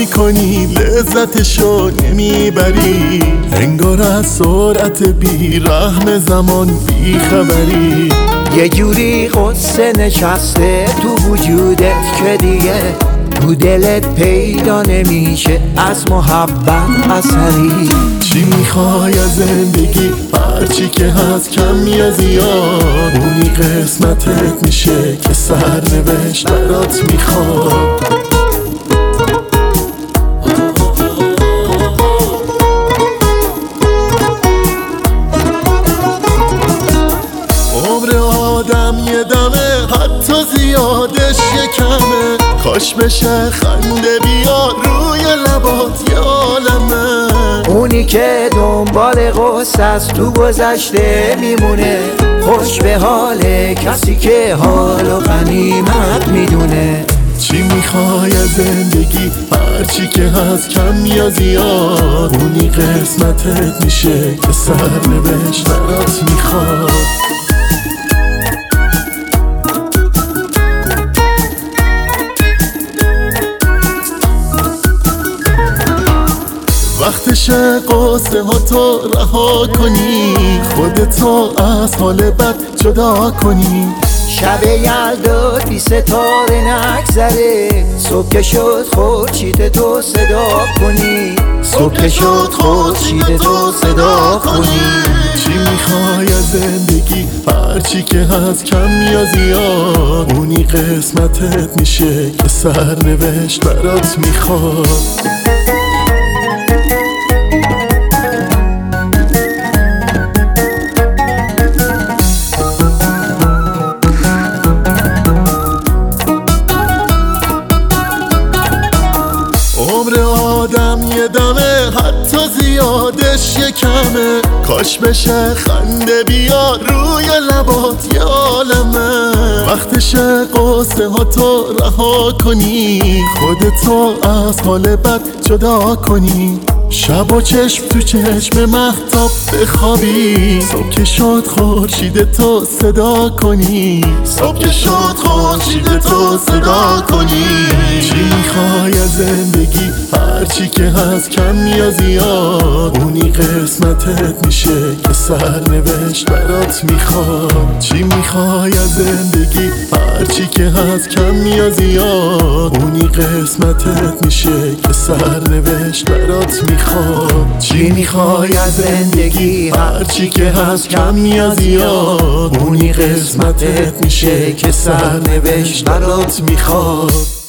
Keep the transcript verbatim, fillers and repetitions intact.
میکنی لذتشو نمیبری، انگار از سرعت بی رحم زمان بی خبری. یه جوری قصه نشسته تو وجودت که دیگه تو دلت پیدا نمیشه از محبت اثری. چی میخوای از زندگی؟ هرچی که هست کم یا زیاد، اونی قسمتت میشه که سرنوشت برات میخواد. عمر آدم یه دمه، حتی زیادش یه کمه، کاش بشه خنده بیا روی لبات یه عالمه. اونی که دنبال قصه از تو گذشته میمونه، خوش به حال کسی که حالو غنیمت میدونه. چی میخوای از زندگی؟ هرچی که هست کم یا زیاد، اونی قسمتت میشه که سرنوشت برات میخواد. وقتشه قصه ها تو رها کنی، خودتو از حال بد جدا کنی. شب یلدا بی ستاره نگذره، صبح که شد خورشید تو صدا کنی. صبح که شد خورشید تو صدا کنی. چی میخوای از زندگی؟ هرچی که هست کم یا زیاد، اونی قسمتت میشه که سرنوشت برات میخواد. عمر آدم یه دمه، حتی زیادش یه کمه، کاش بشه خنده بیا روی لبات یه عالمه. وقتشه قصه ها تو رها کنی، خودتو از حال بد جدا کنی. شب و چشم تو چشم مهتاب بخوابی، صبح که شد خورشید تو صدا کنی. صبح که شد خورشید تو صدا کنی. چی میخوای از زندگی؟ هرچی که هست کم یا زیاد، اونی قسمتت میشه که سرنوشت برات میخواد. چی میخوای از زندگی؟ هرچی که هست کم یا زیاد، اونی قسمتت میشه که سرنوشت برات میخواد. چی میخوای از زندگی؟ هرچی که هست کم یا زیاد، اونی قسمتت میشه که سرنوشت برات میخواد.